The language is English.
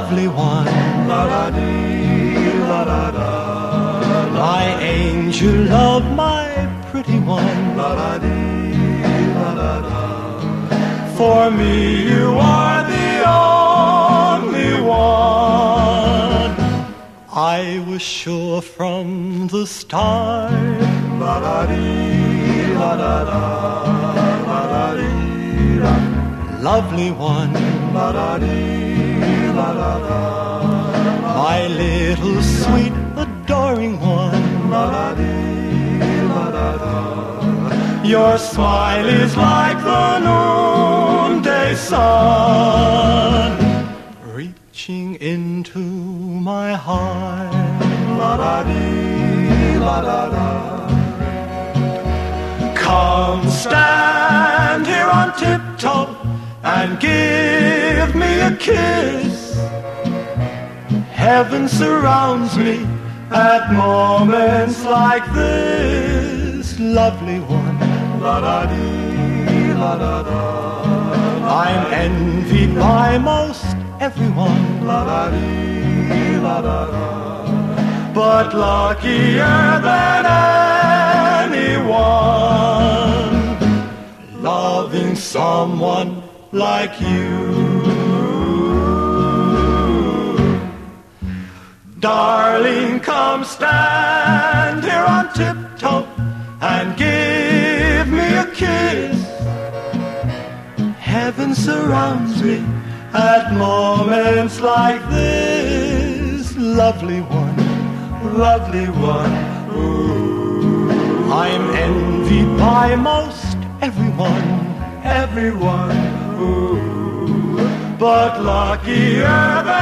lovely one. La-da-dee, la-da-da. My angel love, my pretty one. La-da-dee, la-da-da. For me you are the only one. I was sure from the start. La-da-dee, la-da-da. La-da-dee, la. Lovely one. La-da-dee, la-da-da. My little sweet adoring one. La-da-dee, la-da-da. Your smile is like the noonday sun, reaching into my heart. La-da-dee, la-da-da. Come stand here on tiptoe and give me a kiss. Heaven surrounds me at moments like this. Lovely one. La-da-dee, la-da-da. I'm envied by most everyone, La-da-dee, la-da-da. but luckier than anyone, loving someone like you. Darling, come stand here on tiptoe and give me a kiss. Heaven surrounds me at moments like this. Lovely one, lovely one. Ooh. I'm envied by most everyone, Everyone, ooh. but luckier than